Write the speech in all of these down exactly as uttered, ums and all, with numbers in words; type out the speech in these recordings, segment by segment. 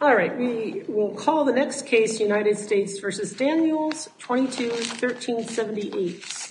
All right, we will call the next case United States versus Daniels, twenty-two thirteen seventy-eight.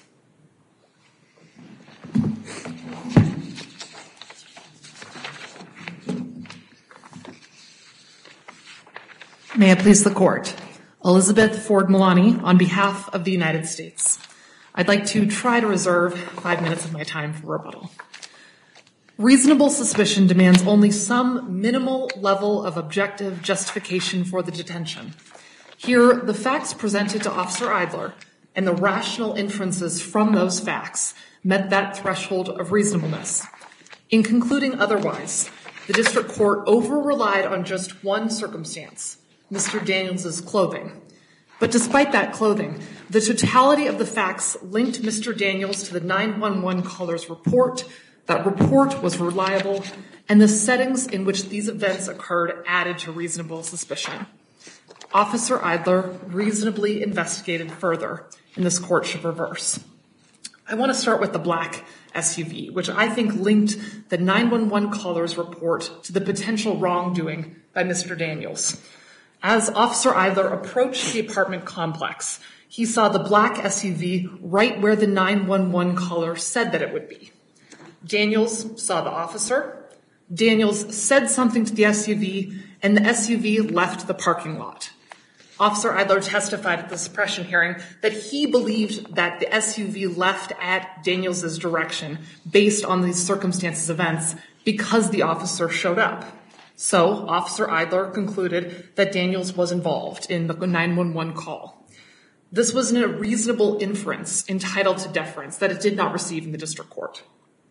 May it please the court. Elizabeth Ford Milani on behalf of the United States. I'd like to try to reserve five minutes of my time for rebuttal. Reasonable suspicion demands only some minimal level of objective justification for the detention. Here, the facts presented to Officer Eidler and the rational inferences from those facts met that threshold of reasonableness. In concluding otherwise, the district court over-relied on just one circumstance, Mister Daniels' clothing. But despite that clothing, the totality of the facts linked Mister Daniels to the nine one one caller's report. That report was reliable, and the settings in which these events occurred added to reasonable suspicion. Officer Eidler reasonably investigated further, and this court should reverse. I want to start with the black S U V, which I think linked the nine one one caller's report to the potential wrongdoing by Mister Daniels. As Officer Eidler approached the apartment complex, he saw the black S U V right where the nine one one caller said that it would be. Daniels saw the officer. Daniels said something to the S U V, and the S U V left the parking lot. Officer Eidler testified at the suppression hearing that he believed that the S U V left at Daniels' direction based on these circumstances events because the officer showed up. So Officer Eidler concluded that Daniels was involved in the nine one one call. This was a reasonable inference entitled to deference that it did not receive in the district court.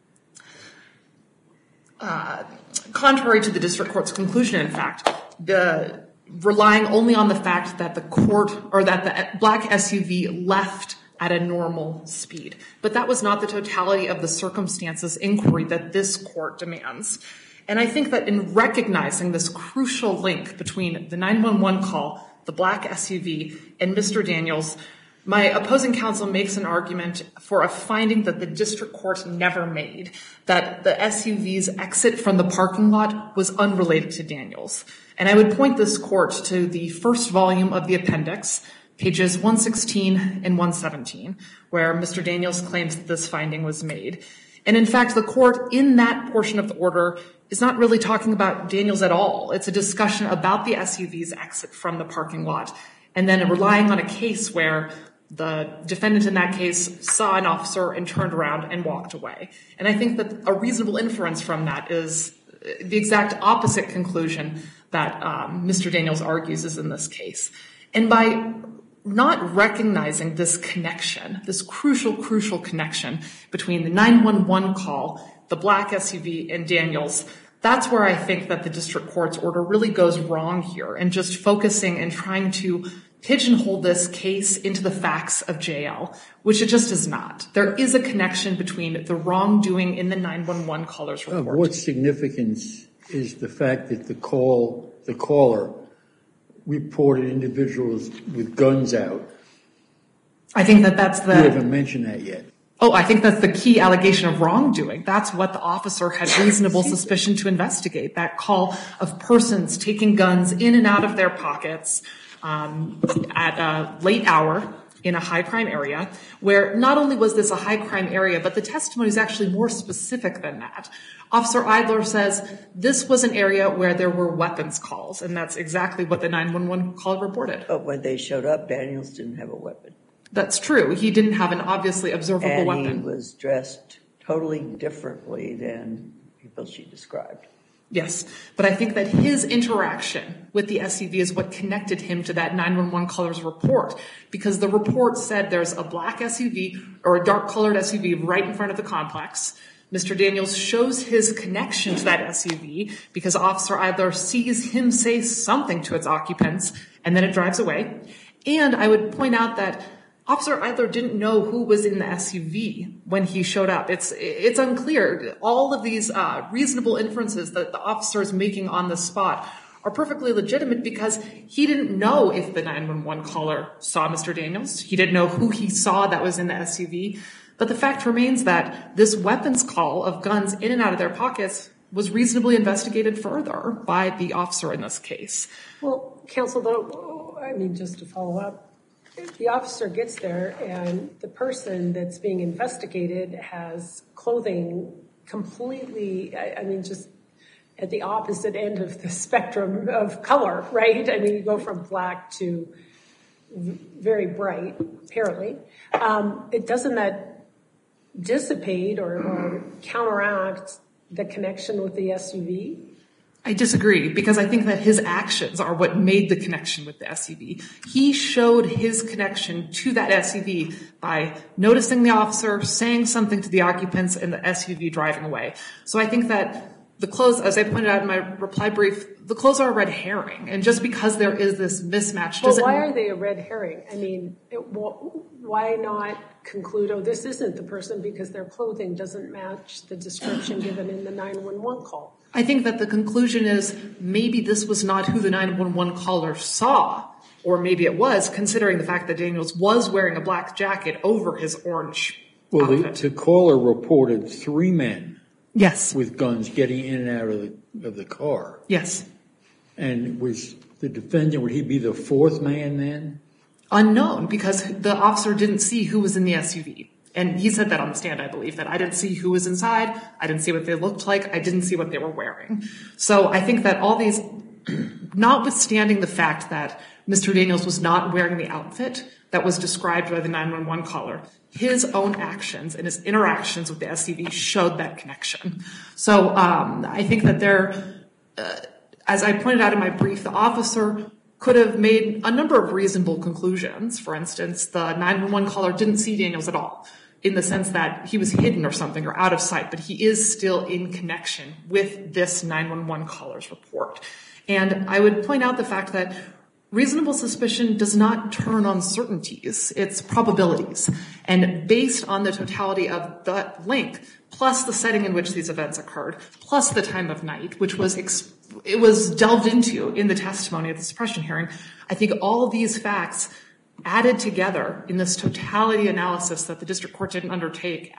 Uh, contrary to the district court's conclusion, in fact, the relying only on the fact that the court or that the black S U V left at a normal speed. But that was not the totality of the circumstances inquiry that this court demands. And I think that in recognizing this crucial link between the nine one one call, the black S U V, and Mister Daniels, my opposing counsel makes an argument for a finding that the district court never made, that the S U V's exit from the parking lot was unrelated to Daniels. And I would point this court to the first volume of the appendix, pages one sixteen and one seventeen, where Mister Daniels claims that this finding was made. And in fact, the court in that portion of the order is not really talking about Daniels at all. It's a discussion about the S U V's exit from the parking lot, and then relying on a case where the defendant in that case saw an officer and turned around and walked away. And I think that a reasonable inference from that is the exact opposite conclusion that um, Mister Daniels argues is in this case. And by not recognizing this connection, this crucial, crucial connection between the nine one one call, the black S U V, and Daniels, that's where I think that the district court's order really goes wrong here, and just focusing and trying to pigeonhole this case into the facts of J L, which it just is not. There is a connection between the wrongdoing in the nine one one caller's report. Of what significance is the fact that the call, the caller reported individuals with guns out? I think that that's the... You haven't mentioned that yet. Oh, I think that's the key allegation of wrongdoing. That's what the officer had reasonable suspicion to investigate, that call of persons taking guns in and out of their pockets um, at a late hour in a high crime area, where not only was this a high crime area, but the testimony is actually more specific than that. Officer Eidler says this was an area where there were weapons calls, and that's exactly what the nine one one call reported. But when they showed up, Daniels didn't have a weapon. That's true. He didn't have an obviously observable and weapon. And he was dressed totally differently than people she described. Yes, but I think that his interaction with the S U V is what connected him to that nine one one caller's report, because the report said there's a black S U V or a dark-colored S U V right in front of the complex. Mister Daniels shows his connection to that S U V because Officer Eidler sees him say something to its occupants, and then it drives away. And I would point out that Officer Eidler didn't know who was in the S U V when he showed up. It's it's unclear. All of these uh, reasonable inferences that the officer is making on the spot are perfectly legitimate because he didn't know if the nine one one caller saw Mister Daniels. He didn't know who he saw that was in the S U V. But the fact remains that this weapons call of guns in and out of their pockets was reasonably investigated further by the officer in this case. Well, counsel, though, I mean, just to follow up, if the officer gets there and the person that's being investigated has clothing completely, I, I mean, just at the opposite end of the spectrum of color, right? I mean, you go from black to very bright, apparently. Um, it doesn't that dissipate or, or counteract the connection with the S U V? I disagree, because I think that his actions are what made the connection with the S U V. He showed his connection to that S U V by noticing the officer, saying something to the occupants, and the S U V driving away. So I think that the clothes, as I pointed out in my reply brief, the clothes are a red herring. And just because there is this mismatch Well, doesn't... why are they a red herring? I mean, it, well, why not conclude, oh, this isn't the person because their clothing doesn't match the description given in the nine one one call? I think that the conclusion is maybe this was not who the nine one one caller saw, or maybe it was, considering the fact that Daniels was wearing a black jacket over his orange Well, the, outfit. the caller reported three men Yes. with guns getting in and out of the, of the car. Yes. And was the defendant, would he be the fourth man then? Unknown, because the officer didn't see who was in the S U V. And he said that on the stand, I believe, that I didn't see who was inside, I didn't see what they looked like, I didn't see what they were wearing. So I think that all these, notwithstanding the fact that Mister Daniels was not wearing the outfit that was described by the nine one one caller, his own actions and his interactions with the S U V showed that connection. So um, I think that there, uh, as I pointed out in my brief, the officer could have made a number of reasonable conclusions. For instance, the nine one one caller didn't see Daniels at all, in the sense that he was hidden or something or out of sight, but he is still in connection with this nine one one caller's report. And I would point out the fact that reasonable suspicion does not turn on certainties, it's probabilities. And based on the totality of that link, plus the setting in which these events occurred, plus the time of night, which was ex- it was delved into in the testimony of the suppression hearing, I think all of these facts added together in this totality analysis that the district court didn't undertake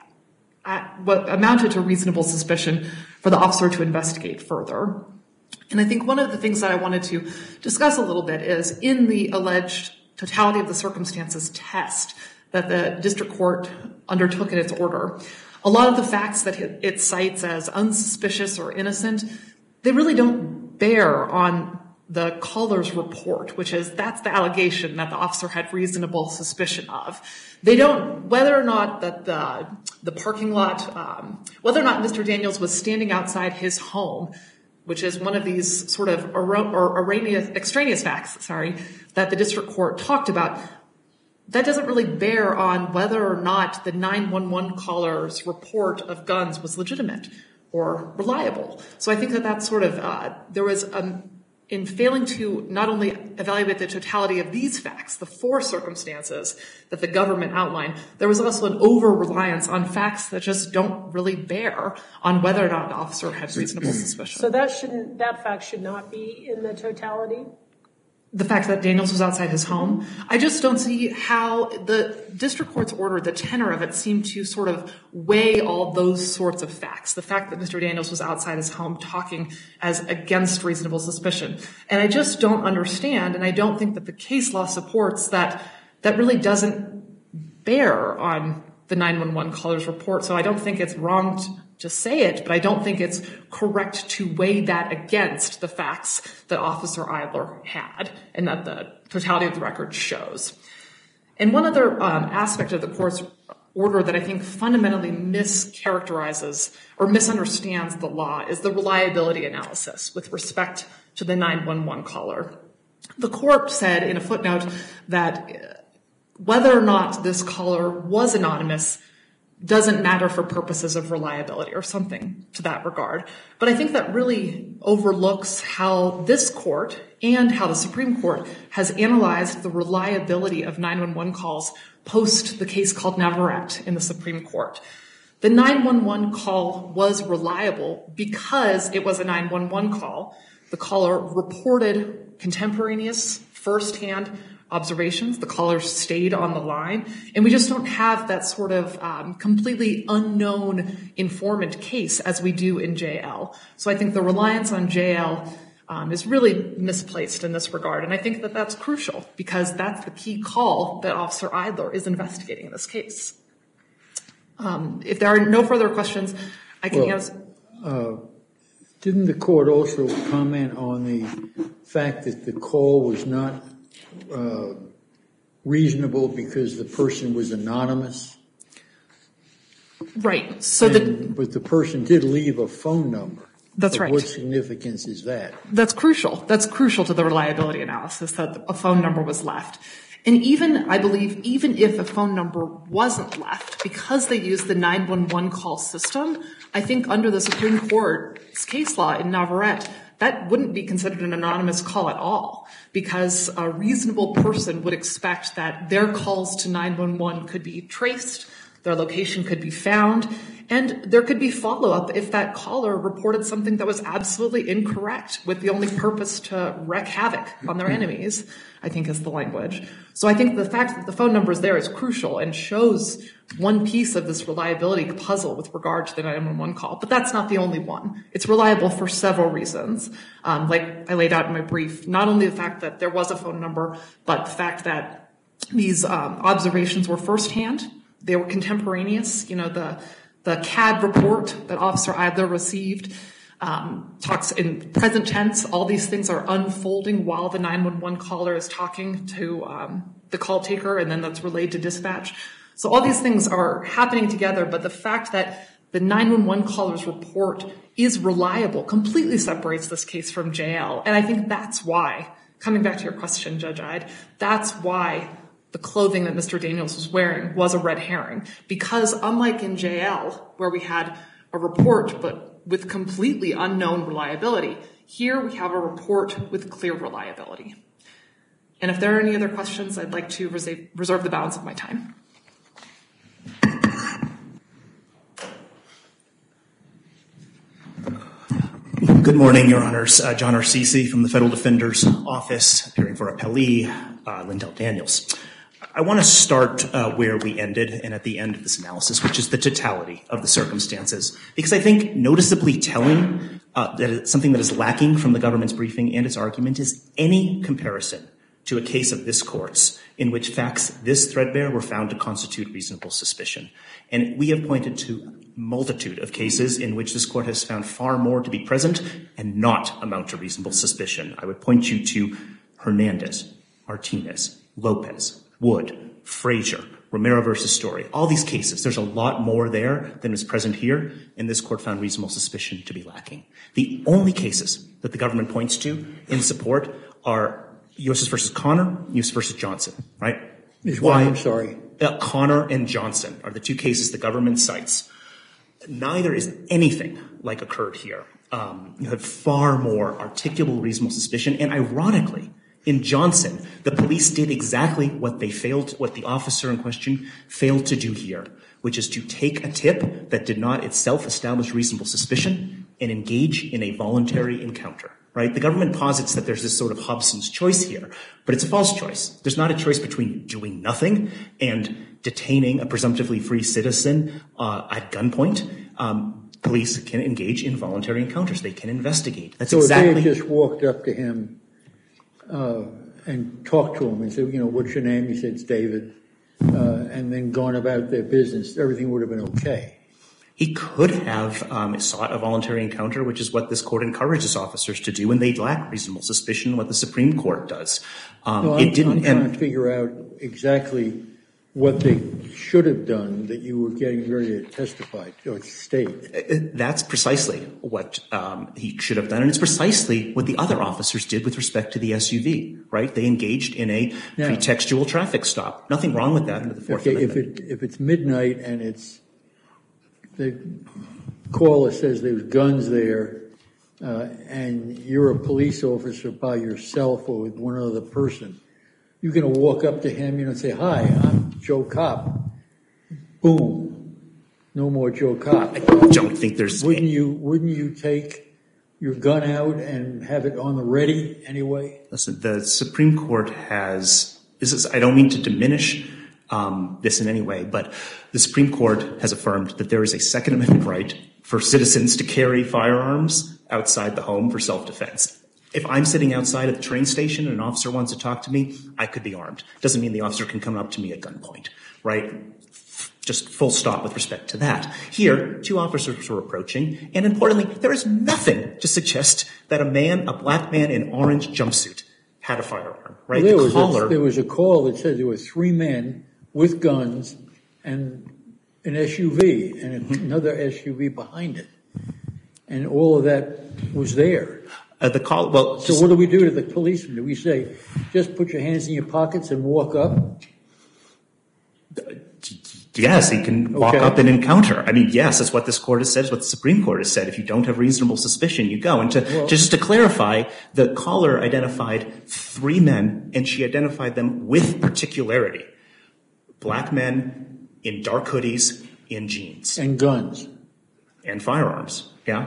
at what amounted to reasonable suspicion for the officer to investigate further. And I think one of the things that I wanted to discuss a little bit is in the alleged totality of the circumstances test that the district court undertook in its order, a lot of the facts that it cites as unsuspicious or innocent, they really don't bear on the caller's report, which is that's the allegation that the officer had reasonable suspicion of. They don't, whether or not that the, the parking lot, um, whether or not Mister Daniels was standing outside his home, which is one of these sort of or erroneous, extraneous facts, sorry, that the district court talked about, that doesn't really bear on whether or not the nine one one caller's report of guns was legitimate or reliable. So I think that that's sort of, uh, there was, um, in failing to not only evaluate the totality of these facts, the four circumstances that the government outlined, there was also an over-reliance on facts that just don't really bear on whether or not the officer had reasonable suspicion. So that shouldn't, that fact should not be in the totality? The fact that Daniels was outside his home, I just don't see how the district court's order, the tenor of it, seemed to sort of weigh all those sorts of facts. The fact that Mister Daniels was outside his home talking as against reasonable suspicion. And I just don't understand, and I don't think that the case law supports that that really doesn't bear on the nine one one caller's report. So I don't think it's wrong to, to say it, but I don't think it's correct to weigh that against the facts that Officer Eidler had and that the totality of the record shows. And one other um, aspect of the court's order that I think fundamentally mischaracterizes or misunderstands the law is the reliability analysis with respect to the nine one one caller. The court said in a footnote that whether or not this caller was anonymous doesn't matter for purposes of reliability or something to that regard. But I think that really overlooks how this court and how the Supreme Court has analyzed the reliability of nine one one calls post the case called Navarrete in the Supreme Court. The nine one one call was reliable because it was a nine one one call. The caller reported contemporaneous, firsthand observations. The caller stayed on the line. And we just don't have that sort of um, completely unknown informant case as we do in J L. So I think the reliance on J L um, is really misplaced in this regard. And I think that that's crucial because that's the key call that Officer Eidler is investigating in this case. Um, if there are no further questions, I can well, answer. Uh, didn't the court also comment on the fact that the call was not uh, reasonable because the person was anonymous? Right. So and, the, but the person did leave a phone number. That's so right. What significance is that? That's crucial. That's crucial to the reliability analysis that a phone number was left. And even, I believe, even if a phone number wasn't left, because they used the nine one one call system, I think under the Supreme Court's case law in Navarrete, that wouldn't be considered an anonymous call at all, because a reasonable person would expect that their calls to nine one one could be traced, their location could be found, and there could be follow-up if that caller reported something that was absolutely incorrect with the only purpose to wreak havoc on their enemies, I think is the language. So I think the fact that the phone number is there is crucial and shows one piece of this reliability puzzle with regard to the nine one one call. But that's not the only one. It's reliable for several reasons. Um, like I laid out in my brief, not only the fact that there was a phone number, but the fact that these um, observations were firsthand. They were contemporaneous. You know, the the C A D report that Officer Eidler received um, talks in present tense. All these things are unfolding while the nine one one caller is talking to um, the call taker, and then that's relayed to dispatch. So all these things are happening together, but the fact that the nine one one caller's report is reliable completely separates this case from J L. And I think that's why, coming back to your question, Judge Ide, that's why the clothing that Mister Daniels was wearing was a red herring. Because unlike in J L, where we had a report but with completely unknown reliability, here we have a report with clear reliability. And if there are any other questions, I'd like to reserve the balance of my time. Good morning, Your Honors. Uh, John Arcisi from the Federal Defender's Office, appearing for appellee, uh, Lindell Daniels. I want to start uh, where we ended and at the end of this analysis, which is the totality of the circumstances, because I think noticeably telling uh, that it's something that is lacking from the government's briefing and its argument is any comparison to a case of this court's in which facts this threadbare were found to constitute reasonable suspicion. And we have pointed to a multitude of cases in which this court has found far more to be present and not amount to reasonable suspicion. I would point you to Hernandez, Martinez, Lopez, Wood, Frazier, Romero versus Story. All these cases, there's a lot more there than is present here, and this court found reasonable suspicion to be lacking. The only cases that the government points to in support are U S versus Connor, U S versus Johnson, right? Why? I'm sorry. Uh, Connor and Johnson are the two cases the government cites. Neither is anything like occurred here. Um, you had far more articulable reasonable suspicion, and ironically, in Johnson, the police did exactly what they failed, what the officer in question failed to do here, which is to take a tip that did not itself establish reasonable suspicion and engage in a voluntary encounter. Right? The government posits that there's this sort of Hobson's choice here, but it's a false choice. There's not a choice between doing nothing and detaining a presumptively free citizen uh, at gunpoint. Um, police can engage in voluntary encounters. They can investigate. That's so exactly. So if they had just walked up to him uh, and talked to him and said, you know, what's your name? He said, it's David, uh, and then gone about their business, everything would have been okay. He could have um, sought a voluntary encounter, which is what this court encourages officers to do when they lack reasonable suspicion, what the Supreme Court does. Um, no, I'm, it didn't, I'm trying and, to figure out exactly what they should have done that you were getting ready to testify or state. That's precisely what um, he should have done, and it's precisely what the other officers did with respect to the S U V, right? They engaged in a now, pretextual traffic stop. Nothing wrong with that under the Fourth okay, Amendment. If, it, if it's midnight and it's the caller says there's guns there, uh, and you're a police officer by yourself or with one other person, you're going to walk up to him, you know, and say, hi, I'm Joe Cop. Boom. No more Joe Cop. I don't think there's... Wouldn't you, wouldn't you take your gun out and have it on the ready anyway? Listen, the Supreme Court has this is, I don't mean to diminish um, this in any way, but the Supreme Court has affirmed that there is a Second Amendment right for citizens to carry firearms outside the home for self-defense. If I'm sitting outside at the train station and an officer wants to talk to me, I could be armed. Doesn't mean the officer can come up to me at gunpoint, right? Just full stop with respect to that. Here, two officers were approaching, and importantly, there is nothing to suggest that a man, a black man in orange jumpsuit, had a firearm, right? Well, there, the was caller, a, there was a call that said there were three men with guns and an S U V and mm-hmm. another S U V behind it. And all of that was there. Uh, the call, well, So just, what do we do to the policeman? Do we say, just put your hands in your pockets and walk up? yes, he can walk Okay. up and encounter. I mean, yes, that's what this court has said, it's what the Supreme Court has said. If you don't have reasonable suspicion, you go. And to, Well- just to clarify, the caller identified three men, and she identified them with particularity. Black men in dark hoodies, in jeans. And guns. And firearms, yeah.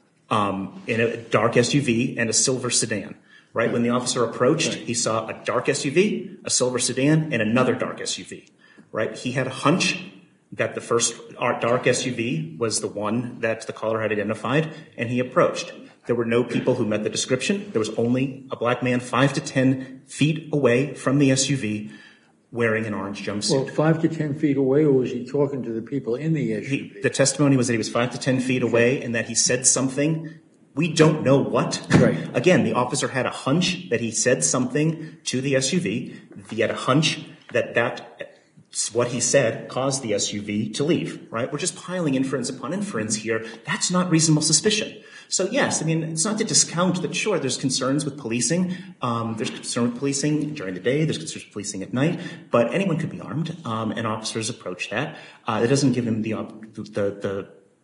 Um, in a dark S U V and a silver sedan, right? When the officer approached, he saw a dark S U V, a silver sedan, and another dark S U V, right? He had a hunch that the first dark S U V was the one that the caller had identified, and he approached. There were no people who met the description. There was only a black man five to ten feet away from the S U V wearing an orange jumpsuit. Well, five to ten feet away, or was he talking to the people in the S U V? He, the testimony was that he was five to ten feet away and that he said something. We don't know what. Right. Again, the officer had a hunch that he said something to the S U V. He had a hunch that that what he said caused the S U V to leave, right? We're just piling inference upon inference here. That's not reasonable suspicion. So yes, I mean, it's not to discount that, sure, there's concerns with policing. Um, there's concern with policing during the day. There's concerns with policing at night. But anyone could be armed, um, and officers approach that. Uh, it doesn't give him the, the, the,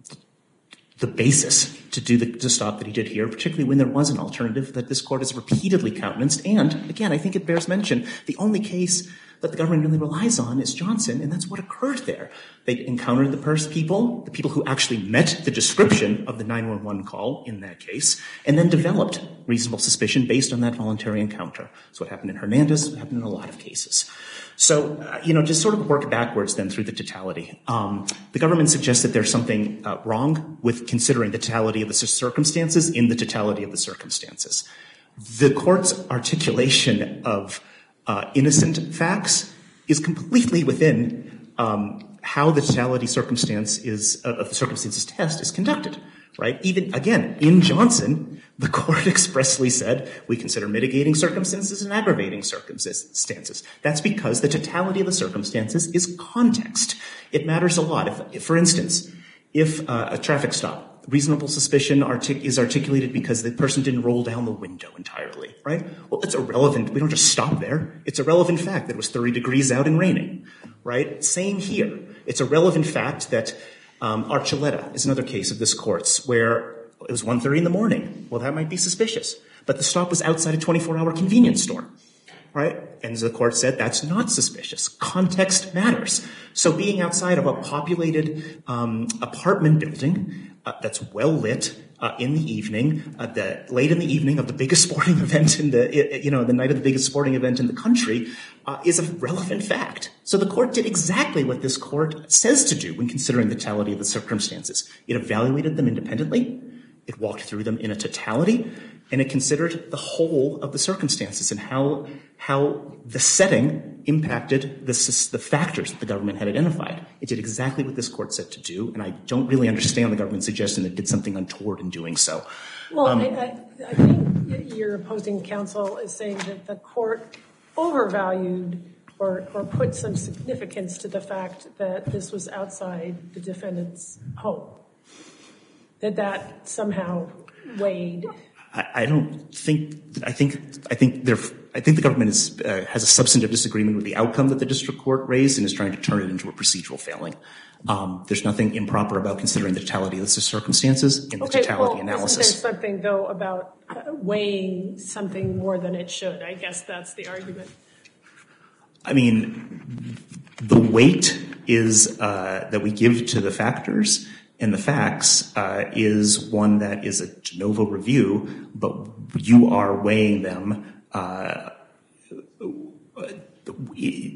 the basis to do the to stop that he did here, particularly when there was an alternative that this court has repeatedly countenanced. And again, I think it bears mention, the only case that the government really relies on is Johnson, and that's what occurred there. They encountered the pers- people, the people who actually met the description of the nine one one call in that case, and then developed reasonable suspicion based on that voluntary encounter. That's what happened in Hernandez, what happened in a lot of cases. So, uh, you know, just sort of work backwards then through the totality. Um, the government suggests that there's something uh, wrong with considering the totality of the circumstances in the totality of the circumstances. The court's articulation of uh, innocent facts is completely within um, how the totality circumstance is uh, of the circumstances test is conducted, right? Even again in Johnson, the court expressly said we consider mitigating circumstances and aggravating circumstances. That's because the totality of the circumstances is context. It matters a lot. If, if for instance, if uh, a traffic stop, reasonable suspicion artic- is articulated because the person didn't roll down the window entirely, right? Well, it's irrelevant. We don't just stop there. It's a relevant fact that it was thirty degrees out and raining, right? Same here. It's a relevant fact that um, Archuleta is another case of this court's where it was one thirty in the morning. Well, that might be suspicious. But the stop was outside a twenty-four hour convenience store, right? And the court said that's not suspicious. Context matters. So being outside of a populated um, apartment building uh, that's well lit uh, in the evening, uh, the, late in the evening of the biggest sporting event in the, you know, the night of the biggest sporting event in the country uh, is a relevant fact. So the court did exactly what this court says to do when considering the totality of the circumstances. It evaluated them independently. It walked through them in a totality, and it considered the whole of the circumstances and how how the setting impacted the, the factors that the government had identified. It did exactly what this court said to do, and I don't really understand the government suggesting that it did something untoward in doing so. Well, Um, I, I, I think your opposing counsel is saying that the court overvalued or, or put some significance to the fact that this was outside the defendant's home. That that somehow weighed. I, I don't think. I think. I think there. I think the government is, uh, has a substantive disagreement with the outcome that the district court raised and is trying to turn it into a procedural failing. Um, there's nothing improper about considering the totality of the circumstances in the Okay, totality well, analysis. isn't there something though about uh, weighing something more than it should? I guess that's the argument. I mean, the weight is uh, that we give to the factors. And the facts uh, is one that is a de novo review, but you are weighing them. Uh,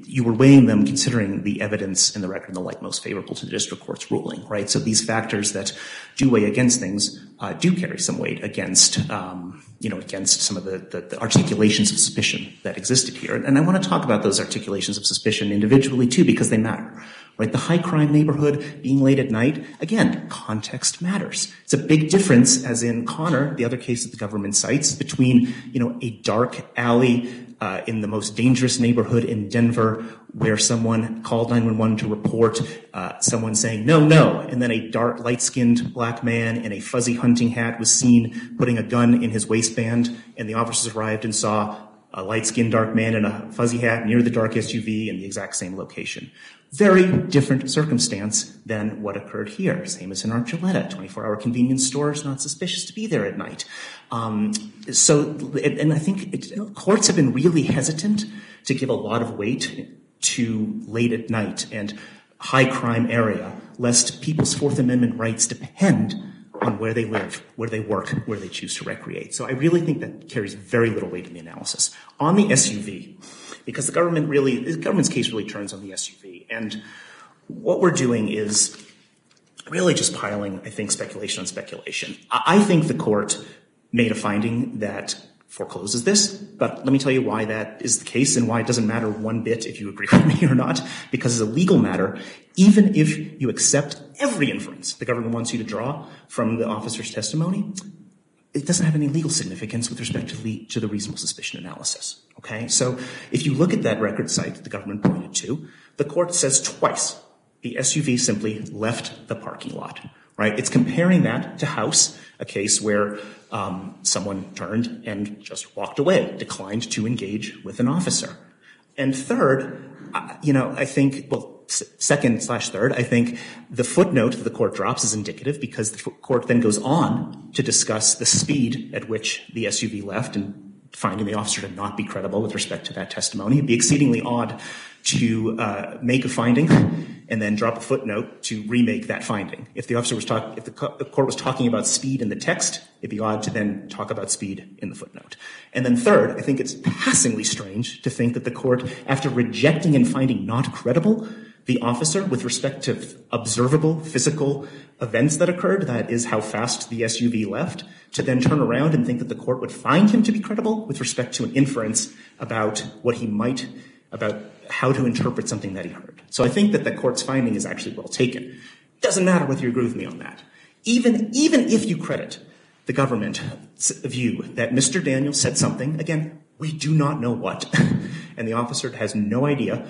you were weighing them considering the evidence in the record and the light most favorable to the district court's ruling, right? So these factors that do weigh against things uh, do carry some weight against, um, you know, against some of the, the, the articulations of suspicion that existed here. And I want to talk about those articulations of suspicion individually too, because they matter, right? The high crime neighborhood being late at night, again, context matters. It's a big difference, as in Connor, the other case that the government cites, between, you know, a dark alley uh, in the most dangerous neighborhood in Denver where someone called nine one one to report uh, someone saying, no, no, and then a dark, light-skinned black man in a fuzzy hunting hat was seen putting a gun in his waistband, and the officers arrived and saw a light-skinned dark man in a fuzzy hat near the dark S U V in the exact same location. Very different circumstance than what occurred here. Same as in Archuleta, twenty-four hour convenience store is not suspicious to be there at night. Um, so, and I think it, courts have been really hesitant to give a lot of weight to late at night and high crime area, lest people's Fourth Amendment rights depend on where they live, where they work, where they choose to recreate. So I really think that carries very little weight in the analysis. On the S U V, because the government really, the government's case really turns on the S U V. And what we're doing is really just piling, I think, speculation on speculation. I think the court made a finding that forecloses this, but let me tell you why that is the case and why it doesn't matter one bit if you agree with me or not, because as a legal matter, even if you accept every inference the government wants you to draw from the officer's testimony, it doesn't have any legal significance with respect to the, to the reasonable suspicion analysis, okay? So if you look at that record site that the government pointed to, the court says twice the S U V simply left the parking lot, right? It's comparing that to House, a case where um, someone turned and just walked away, declined to engage with an officer. And third, uh, you know, I think, well, s- second slash third, I think the footnote that the court drops is indicative because the f- court then goes on to discuss the speed at which the S U V left and finding the officer to not be credible with respect to that testimony. It'd be exceedingly odd to uh, make a finding and then drop a footnote to remake that finding. If the officer was talking, if the, co- the court was talking about speed in the text, it'd be odd to then talk about speed in the footnote. And then third, I think it's passingly strange to think that the court, after rejecting and finding not credible the officer with respect to observable physical events that occurred, that is how fast the S U V left, to then turn around and think that the court would find him to be credible with respect to an inference about what he might, about how to interpret something that he heard. So I think that the court's finding is actually well taken. Doesn't matter whether you agree with me on that. Even, even if you credit the government's view that Mister Daniels said something, again, we do not know what, and the officer has no idea,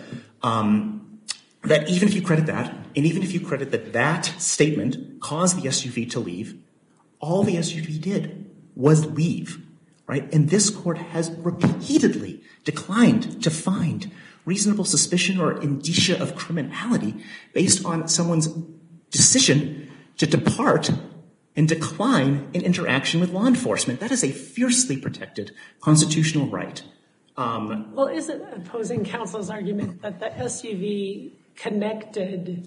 um, that even if you credit that, and even if you credit that that statement caused the S U V to leave, all the S U V did was leave, right? And this court has repeatedly declined to find reasonable suspicion or indicia of criminality based on someone's decision to depart and decline in interaction with law enforcement. That is a fiercely protected constitutional right. Um, well, isn't opposing counsel's argument that the S U V connected,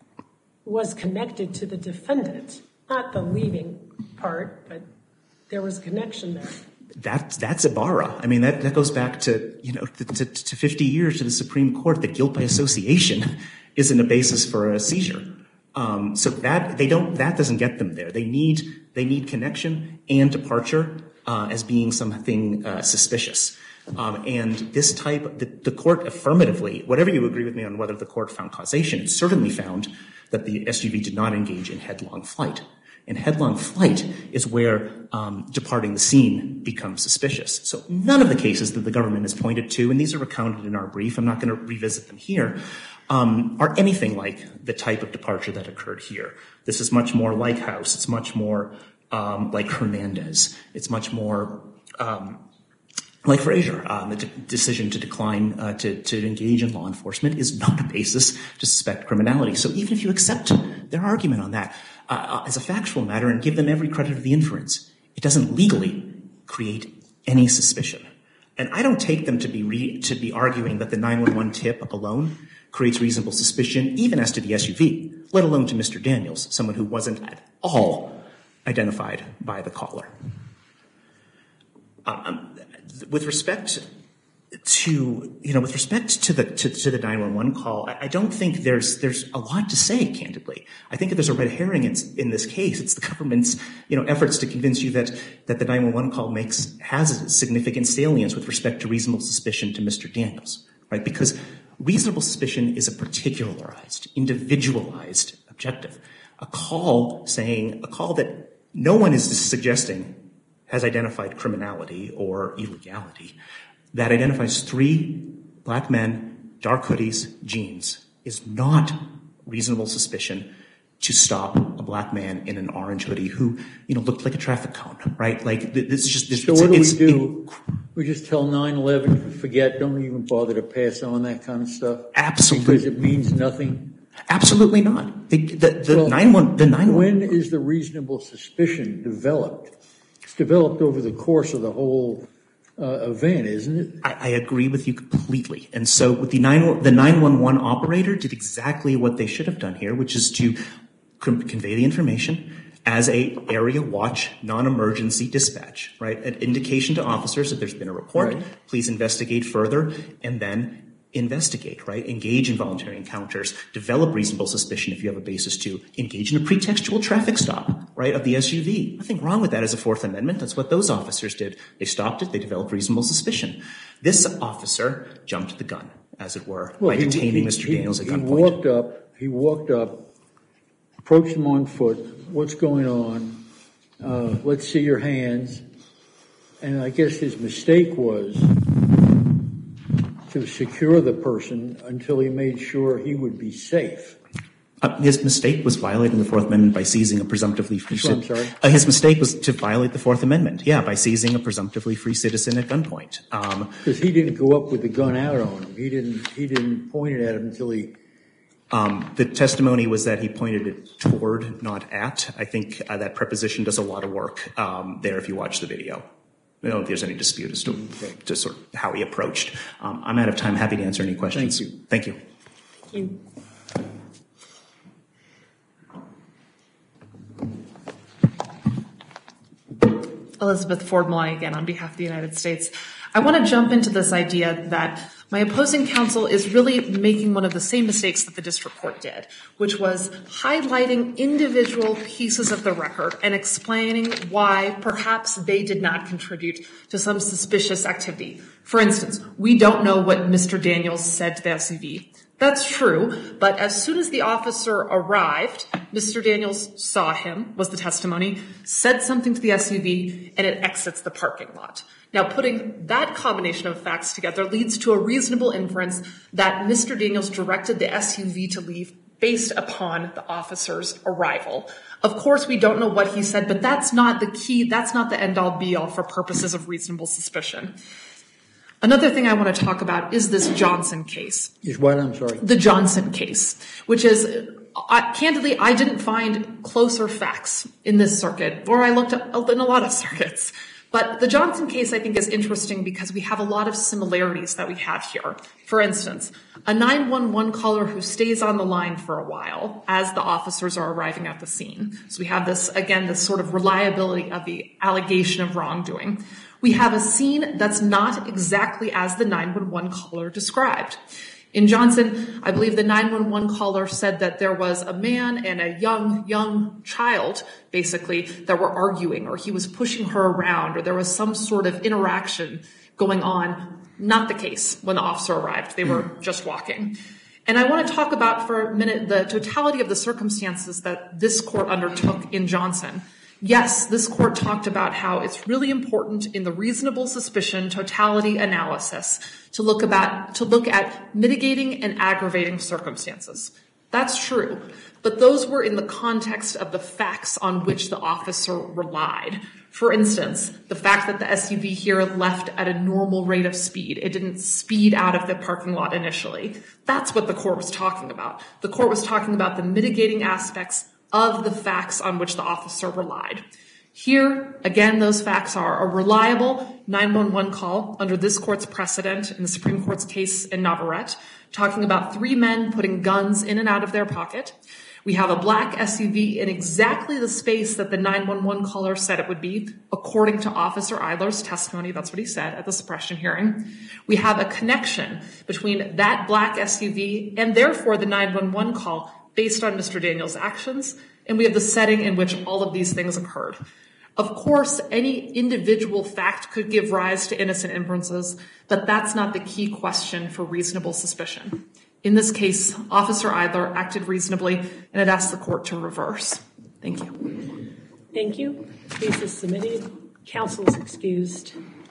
was connected to the defendant, not the leaving part, but there was a connection there? That, that's Ibarra. I mean, that, that goes back to, you know, to, to, to fifty years to the Supreme Court that guilt by association isn't a basis for a seizure. Um, so that, they don't, that doesn't get them there. They need, they need connection and departure, uh, as being something, uh, suspicious. Um, and this type, the, the court affirmatively, whatever you agree with me on whether the court found causation, it certainly found that the S U V did not engage in headlong flight. And headlong flight is where um, departing the scene becomes suspicious. So none of the cases that the government has pointed to, and these are recounted in our brief, I'm not going to revisit them here, um, are anything like the type of departure that occurred here. This is much more like House. It's much more um, like Hernandez. It's much more um, like Frazier. Um, the de- decision to decline uh, to, to engage in law enforcement is not a basis to suspect criminality. So even if you accept their argument on that, Uh, as a factual matter and give them every credit of the inference, it doesn't legally create any suspicion. And I don't take them to be re- to be arguing that the nine one one tip alone creates reasonable suspicion, even as to the S U V, let alone to Mister Daniels, someone who wasn't at all identified by the caller. Um, with respect to, you know, with respect to the to, to the nine one one call, I, I don't think there's there's a lot to say, candidly. I think if there's a red herring in, in this case, it's the government's, you know, efforts to convince you that that the nine one one call makes has a significant salience with respect to reasonable suspicion to Mister Daniels, right? Because reasonable suspicion is a particularized, individualized objective. A call saying a call that no one is suggesting has identified criminality or illegality, that identifies three black men, dark hoodies, jeans, is not reasonable suspicion to stop a black man in an orange hoodie who, you know, looked like a traffic cone, right? Like, this is just... This, so what do we do? It, we just tell nine eleven, forget, don't even bother to pass on that kind of stuff? Absolutely. Because it means nothing? Absolutely not. The, the, the well, nine one, the nine one, when is the reasonable suspicion developed? It's developed over the course of the whole uh, event, isn't it? I, I agree with you completely. And so with the nine, the nine one one operator did exactly what they should have done here, which is to convey the information as a area watch, non-emergency dispatch, right? An indication to officers that there's been a report, right. Please investigate further, and then investigate, right? Engage in voluntary encounters, develop reasonable suspicion if you have a basis to engage in a pretextual traffic stop, right, of the S U V. Nothing wrong with that as a Fourth Amendment. That's what those officers did. They stopped it. They developed reasonable suspicion. This officer jumped the gun, as it were, well, by he, detaining he, Mister He, Daniels at gunpoint. He walked up, he walked up, approached him on foot. What's going on? Uh, let's see your hands. And I guess his mistake was to secure the person until he made sure he would be safe. Uh, his mistake was violating the Fourth Amendment by seizing a presumptively free citizen. I'm sorry? Uh, his mistake was to violate the Fourth Amendment, yeah, by seizing a presumptively free citizen at gunpoint. Um, because he didn't go up with the gun out on him. He didn't. He didn't point it at him until he. Um, the testimony was that he pointed it toward, not at. I think uh, that preposition does a lot of work um, there if you watch the video. I don't know if there's any dispute as to, okay. to sort of how he approached. Um, I'm out of time. Happy to answer any questions. Thank you. Thank you. Thank you. Elizabeth Ford Maloney again on behalf of the United States. I want to jump into this idea that my opposing counsel is really making one of the same mistakes that the district court did, which was highlighting individual pieces of the record and explaining why perhaps they did not contribute to some suspicious activity. For instance, we don't know what Mister Daniels said to the S U V. That's true, but as soon as the officer arrived, Mister Daniels saw him, was the testimony, said something to the S U V, and it exits the parking lot. Now, putting that combination of facts together leads to a reasonable inference that Mister Daniels directed the S U V to leave based upon the officer's arrival. Of course, we don't know what he said, but that's not the key, that's not the end-all be-all for purposes of reasonable suspicion. Another thing I want to talk about is this Johnson case. Is what? I'm sorry. The Johnson case, which is, I, candidly, I didn't find closer facts in this circuit, or I looked at, in a lot of circuits. But the Johnson case, I think, is interesting because we have a lot of similarities that we have here. For instance, a nine one one caller who stays on the line for a while as the officers are arriving at the scene. So we have this, again, this sort of reliability of the allegation of wrongdoing. We have a scene that's not exactly as the nine one one caller described. In Johnson, I believe the nine one one caller said that there was a man and a young, young child, basically, that were arguing, or he was pushing her around, or there was some sort of interaction going on. Not the case when the officer arrived. They were just walking. And I want to talk about for a minute the totality of the circumstances that this court undertook in Johnson. Yes, this court talked about how it's really important in the reasonable suspicion totality analysis to look about, to look at mitigating and aggravating circumstances. That's true, but those were in the context of the facts on which the officer relied. For instance, the fact that the S U V here left at a normal rate of speed. It didn't speed out of the parking lot initially. That's what the court was talking about. The court was talking about the mitigating aspects of the facts on which the officer relied. Here, again, those facts are a reliable nine one one call under this court's precedent in the Supreme Court's case in Navarrete, talking about three men putting guns in and out of their pocket. We have a black S U V in exactly the space that the nine one one caller said it would be, according to Officer Eidler's testimony. That's what he said at the suppression hearing. We have a connection between that black S U V and therefore the nine one one call based on Mister Daniels' actions. And we have the setting in which all of these things occurred. Of course, any individual fact could give rise to innocent inferences, but that's not the key question for reasonable suspicion. In this case, Officer Eidler acted reasonably, and it asked the court to reverse. Thank you. Thank you. Case is submitted. Counsel is excused.